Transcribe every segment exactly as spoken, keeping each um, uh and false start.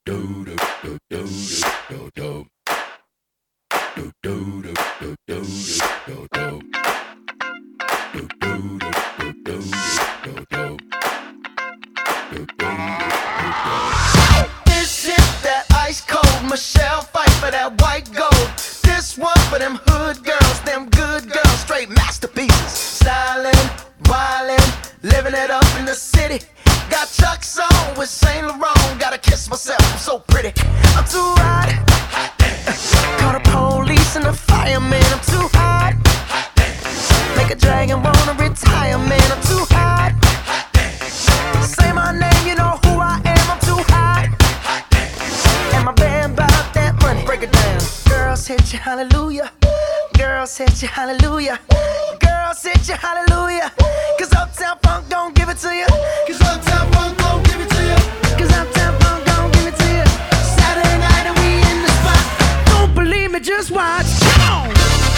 This is that ice cold Michelle fight for that white gold. This one for them hood girls, them good girls, straight masterpieces. Stylin', wildin', living it up in the city. Got Chuck's on with Saint Laurent. Gotta kiss myself, I'm so pretty. I'm too hot. Call the police and the fireman. I'm too hot. Make a dragon wanna retire, man. I'm too hot. Say my name, you know who I am. I'm too hot. And my band bout that money. Break it down. Girls hit you, hallelujah. Girls hit you, hallelujah. Girls hit you, hallelujah. Cause Uptown Funk don't give it to you. Cause Uptown Funk don't give it to you. Cause Uptown Funk don't give it to you. Saturday night and we in the spot. Don't believe me, just watch. Come on.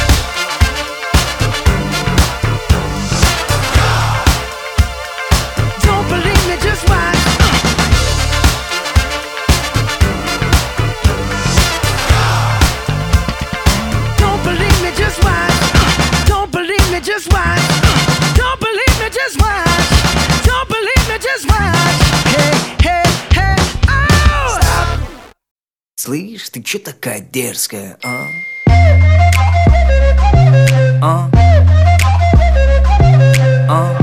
Don't believe me, just watch. Don't believe me, just watch. Don't believe me, just watch. Don't believe me, just watch. Don't believe me, just watch. Hey, hey, hey, oh! Stop. Слышь, ты чё такая дерзкая, а? А? А?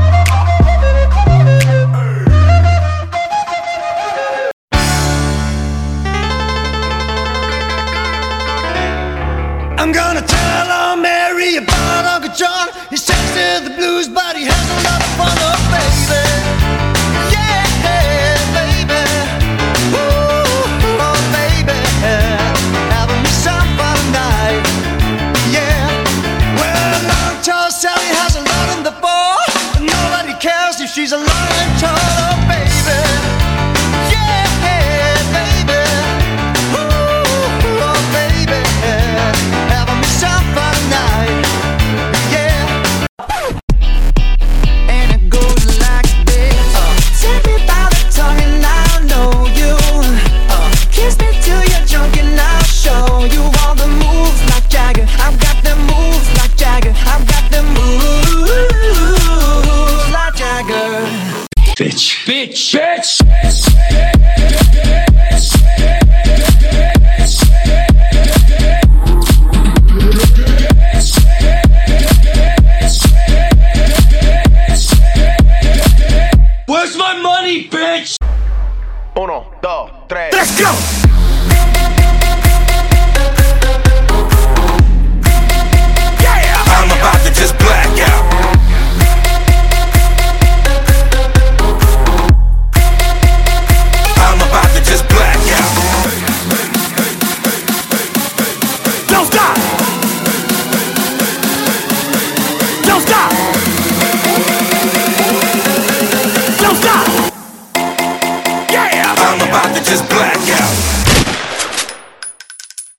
I'm gonna tell Aunt Mary about Uncle John. He's sexy the blues, but he has a lot of fun, oh baby. Yeah, baby. Ooh, oh baby. Having me some fun tonight. Yeah. Well, Long Tall Sally has a lot in the ball. Nobody cares if she's a long tall, oh baby. Yeah, baby. Ooh, oh baby. Having me some fun tonight. Yeah. And it goes like this. Uh, take me by the tongue and I'll know you. Uh, kiss me till you're drunk and I'll show you all the moves like Jagger. I've got the moves like Jagger. I've got the moves like Jagger. Bitch, bitch, bitch. Where's my money, bitch? Uno, dos, tres. Let's go!